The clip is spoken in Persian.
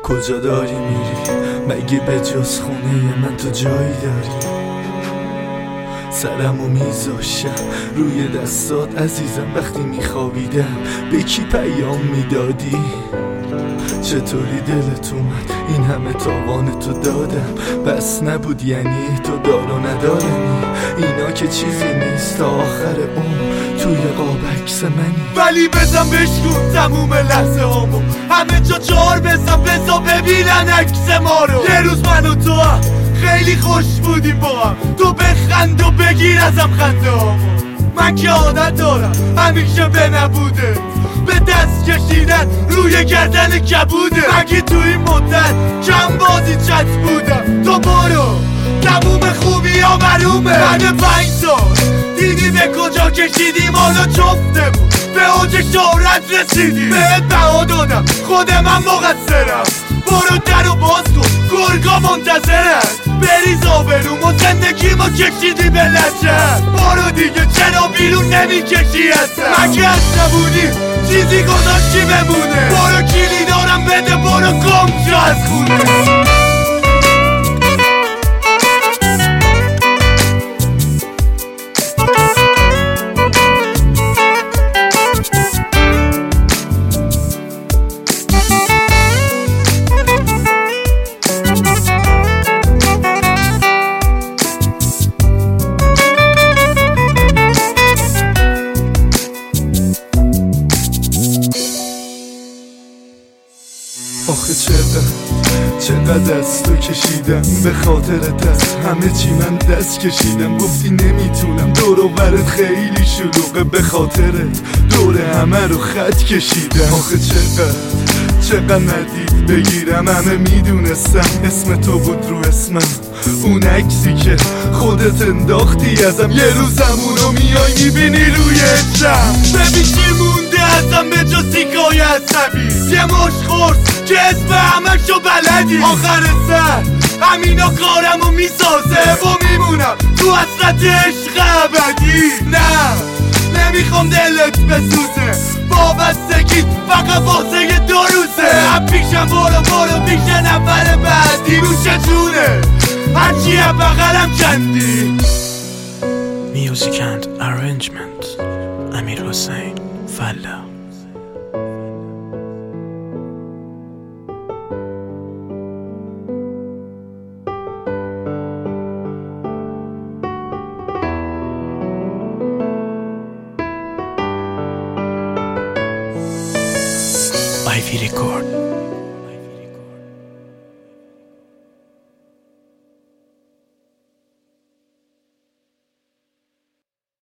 کجا داری میری؟ مگه به جز خونه من تو جایی داری؟ سرمو میذاشم روی دستات عزیزم وقتی میخوابیدم، به کی پیام میدادی؟ چطوری دلت اومد این همه تاوان تو دادم؟ بس نبود یعنی تو دار و ندارمی؟ اینا که چیزی نیست تا آخر عمر توی قاب عکس منی. ولی بزن بشکن تموم لحظه هامو، همه جا چهار بزن ببینن عکس ما رو. یه روز من و تو هم خیلی خوش بودیم با هم، تو بخند و بگیر ازم خنده هامو. من که عادت دارم همیشه به نبوده، به دست کشیدن روی گردن کبوده. مگه تو این مدت کم بازی چت بودم؟ تو برو تموم خوبی ها معلومه. بعد 5 سال دیدی به کجا کشیدیم، حالا جفته بود به اوج شهرت رسیدیم. بهت بها دادم خود من مقصرم، برو در و باز کن گرگا منتظرن. بریز آبروم و زندگی ما کشیدی به لجن. برو دیگه چرا بیرون نمی کشی اصلا؟ مگه از نبودی چیزی گذاشتی بمونه؟ برو کلی دارم بده برو گم شو از خونه. آخه چقدر از تو کشیدم، به خاطرت از همه چی من دست کشیدم. گفتی نمیتونم، دور و برت خیلی شلوغه، به خاطرت دور همه رو خط کشیدم. آخه چقدر ندید بگیرم، همه میدونستم اسم تو بود رو اسمم. اون عکسی که خودت انداختی ازم، یه روزم اونو میای میبینی روی چم. ببین چی مونده ازم به جز تیکای عصبی، یه مش خورد که اسم همشو بلدی. آخر سر همینا کارمو میسازه و میمونم تو حسرت عشق ابدی. نه نمیخوام دلت بسوزه، وابستگیت فقط واسه 2 روزه. پیشم برو پیش نفر بعدی، نوش جونه هرچی بغلم کندی. Music and arrangement امیر حسین فلا. Ivy Record.